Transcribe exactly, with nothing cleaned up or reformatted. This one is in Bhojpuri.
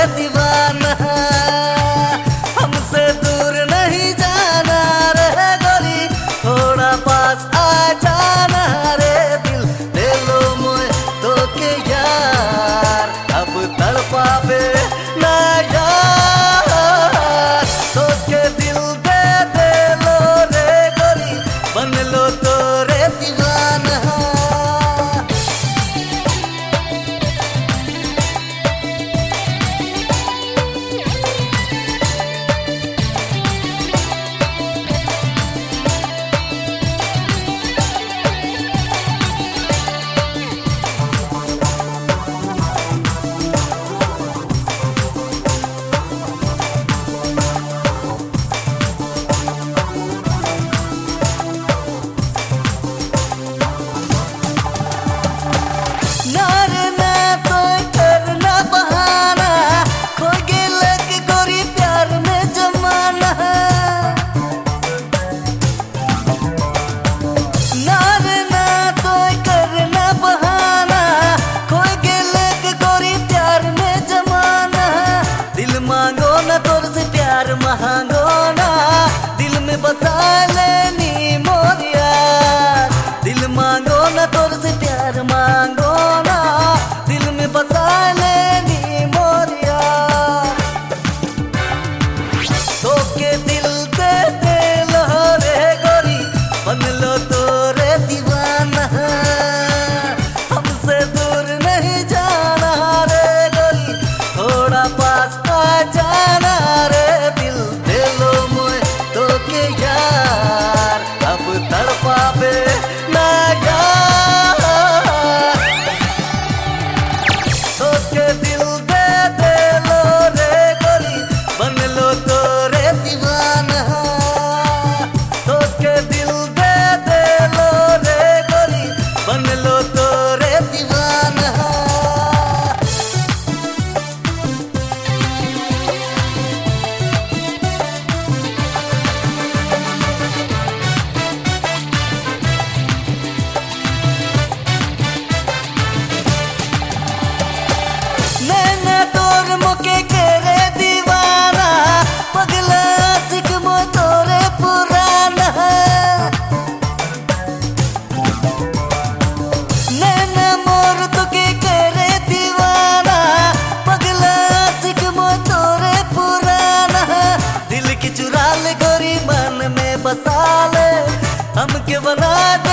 दीवाना, हमसे दूर नहीं जाना रे गोरी, थोड़ा पास आ जाना रे दिल दे लो मोए तो के यार, अब तड़पावे ना यार, तो के दिल दे दे लो रे गोरी, बन लो तो रे दीवाना। मांगो ना दिल में बसा लेनी मोर यार, दिल मांगो ना तोर से प्यार मांगो ना, दिल में बसा लेनी मोर यार, तो के दिल दे दे लो रे गोरी, बन लो तो रे दीवाना, हमसे दूर नहीं जाना रे गोरी, थोड़ा पास आ जाना रे दिल दे लो मोए तो के यार, अब तड़पावे ना यार, तो के दिल दे दे लो रे गोरी, बन लो तो रे दीवाना, तो के दिल दे दे लो रे गोरी, बन लो तो रे दीवाना। नैना तोर मुके करे दीवाना, पगला सिक मो तोरे पुराना, नैना मोर तुके करे दीवाना, पगला सिक मो तोरे पुराना, दिल की चुरा ले गोरी मन में बसा ले, हमके बना दे